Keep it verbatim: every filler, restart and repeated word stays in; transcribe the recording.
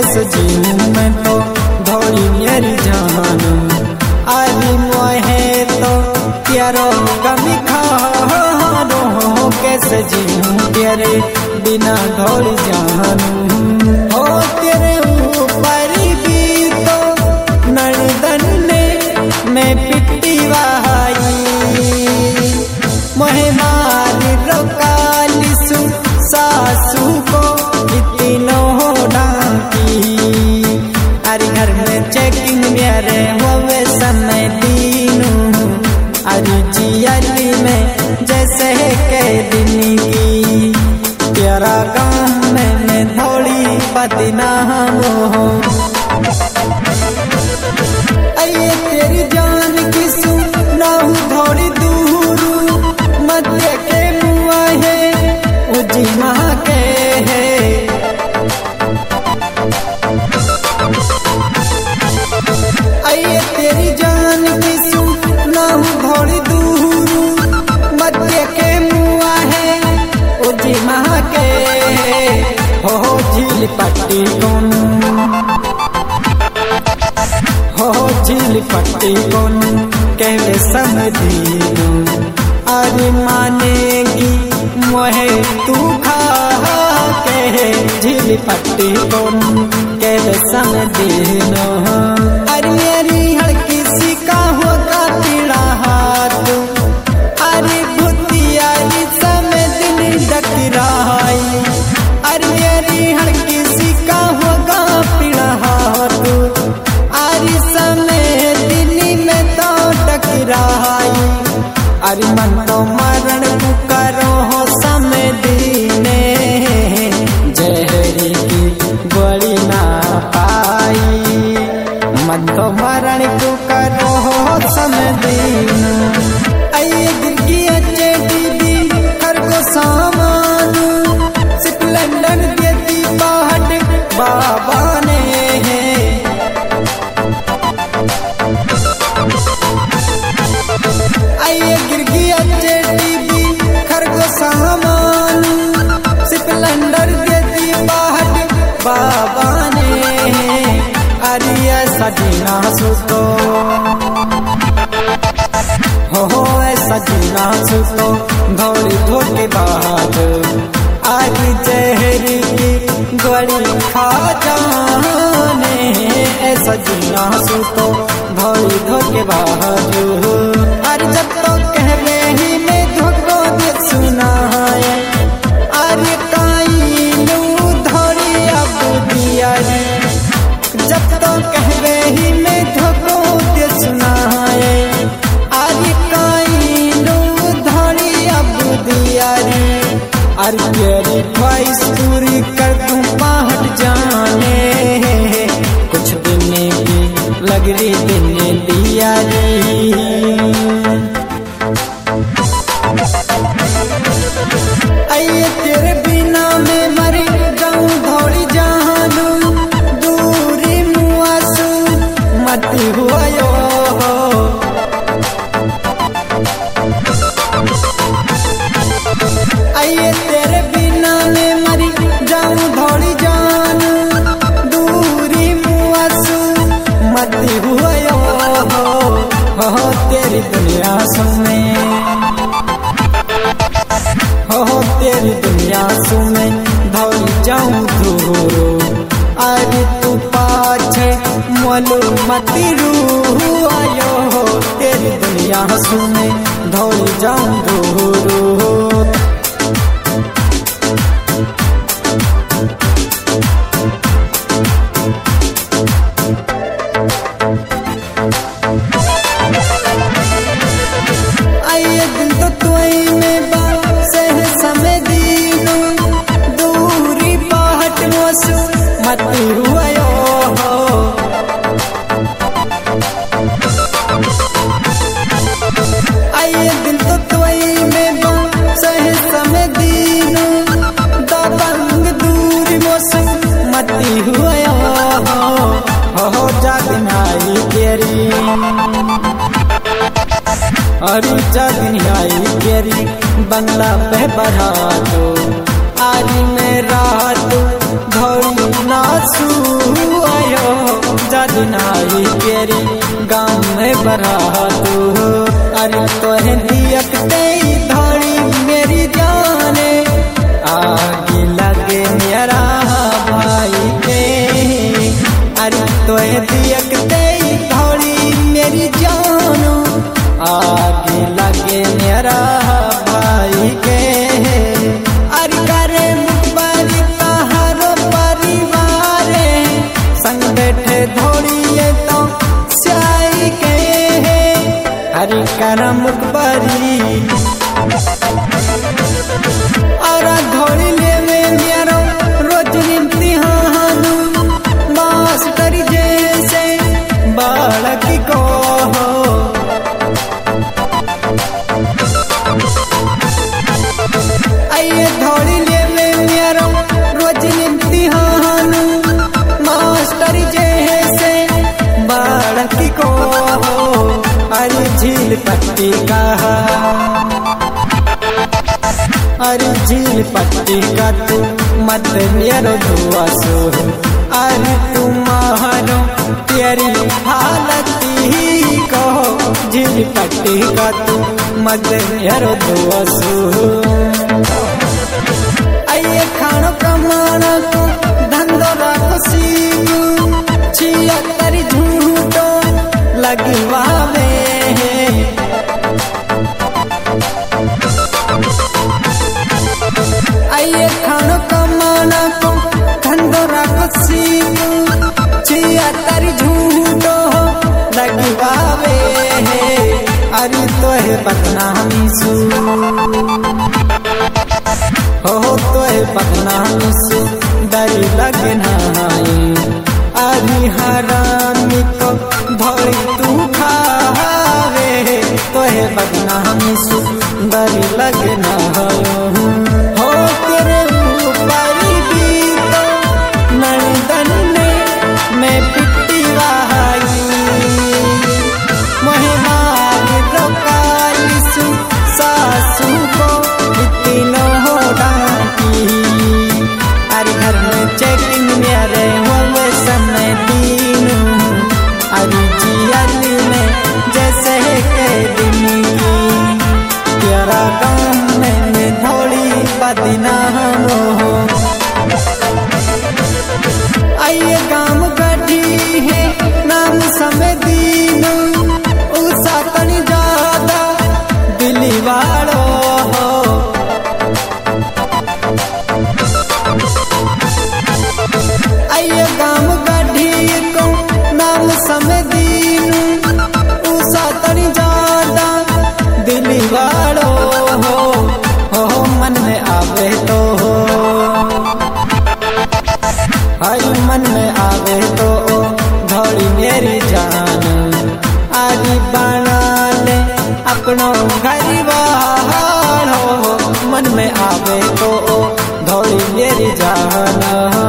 कैसे जीऊं मैं तो धोड़ी मेरी जान। आरी मोहे तो प्यारो कमी खारो कैसे जीऊं तेरे बिना धोड़ी जान। हो तेरे ऊपर भी तो नर्दन ने मैं पिट्टी वाई मोहे मारी रोकाली सु सासू को इतनो डांकी। अरे घर में चेकिंग मेरे होवे समय दीनू। अरे जियाली में जैसे के दिन की तेरा गाँव में मैं थोड़ी पतिना हो। आइए तेरी जान की सुना हूँ थोड़ी दूर मध्य के मुआ है उजिमा के है। आइए तेरी जान की सुना हूँ थोड़ी दूर मध्य के मुआ है उजिमा के हो। झील पट्टी कौन हो झील पट्टी कौन कहवे समझीनू। अरे मानेगी मोहे तू खा के झील पट्टी कौन कहवे समझीनू। अरे मेरी हड़की सी का होगा पीड़ा हाथ। अरे भूतिया समय दिन डक रही। अरे मेरी हड़की सी का होगा पीड़ा हाथ। अरे समय दिल्ली में तो टकराई। अरे मन तो मरण पुकारो हो समय दीने जहरी की गोली ना पाई। मन तो मरण पुकारो हो समय दीन। आइए गिरगी अच्छे दीदी हर को सामान सिर्फ लंदन देती बाट बाबा ने। आइए गिरगी अच्छे टीवी खरगो सामान सिर्फ लंडर देती बाट बाबा ने। अरे ऐसा जीना सुतो हो हो ऐसा जीना सुतो धोड़ी धोके बाद। आरी जहरी की गोली खा जाने ऐसा जीना सुतो धोड़ी धोके बाद। अरे जब तो कहवे ही में धोको दे सुना है। अरे काइनू धोड़ी अब दिया रे जब तो कहवे ही में धोको दे सुना है। अरे काइनू धोड़ी अब दिया रे। अरे तेरी ख्वाहिश पूरी कर दूं बाट जाने कुछ दिन की लग रही दिन दिया रे। आइए तेरे बिना मैं मर जाऊं थोड़ी जानू। दूरी मुआसू मत हुआ यो। आइए तेरे बिना मैं मर जाऊं थोड़ी जानू। दूरी मुआसू मत हुआ यो हो तेरी दुनिया सुने हो तेरी दुनिया सुने धोई जाऊं धूरो। अरे तू पाछे मोलू मती रू आयो हो तेरी दुनिया सुने धोई जाऊं धूरो। आइए दिल तो तुई में बात से समय दीनू। दूरी बाट मोसू मत हुआ यो हो। आइए दिल तो तुई में बात से समय दीनू। दबंग दूरी मोसू मत हुआ यो हो। जागन आई तेरी अरे जगन आई तेरी बंगला पे बढ़ा दो। आरी में रात घड़ी नासू बढ़ा तू अरे तोहे दियकते धड़ी मेरी जाने आगे लगे मेरा भाई के अरे तोहे दियकते धड़ी मेरी जानो आगे लगे मेरा भाई के अरे करे मुखबारी तहारो परिवार संग बैठे धोड़िए तो स्याई के हरि कर मुखबारी और धोड़ी ले में मेरा रोज इम्तिहान मास्टर जैसे बालक को आइए धोड़ी ले में मेरा रोज इम्तिहान मास्टर जैसे बालक को अरे झील पट्टी का अरे झील पट्टी का तू मत मेरो दुआ सो अरे तुम्हारो तेरी हालत ही कहो झील पट्टी का तू मत मेरो दुआ सो आइए खानो कमाना को धंधो रखो सीखू छियत्तर झूठो लगवावे आइए खानो कमाना को धंधो रखो सीखू छियत्तर झूठो लगवावे अरे तोहे बदनामी सू हो तोहे बदनामी से डर लगना अरे हरामी को धोई तू खावे तोहे बदनामी से डर लगना हो तेरे ऊपर भी तो नंदन ने मैं पिट्टी वाई महिमार रोकाली सु सासू को इतनो हो डांटी अरे घर में चेकिंग मेरे हुए समय दिन अरे जियाली में जैसे के दिन तेरा गाँव में थोड़ी बदनाम हो आइए गाँव गढ़ी है नाम समय दिन उसा तनी ज्यादा दिली वालो हो आइए गाँव गढ़ी को नाम समय दिन उसा तनी ज्यादा दिली वालो हो हो मन में आवे तो हो हर मन में आवे तो धोड़ी मेरी जान आदि बना ले अपनो घरवार हो मन में आवे तो धोड़ी मेरी जान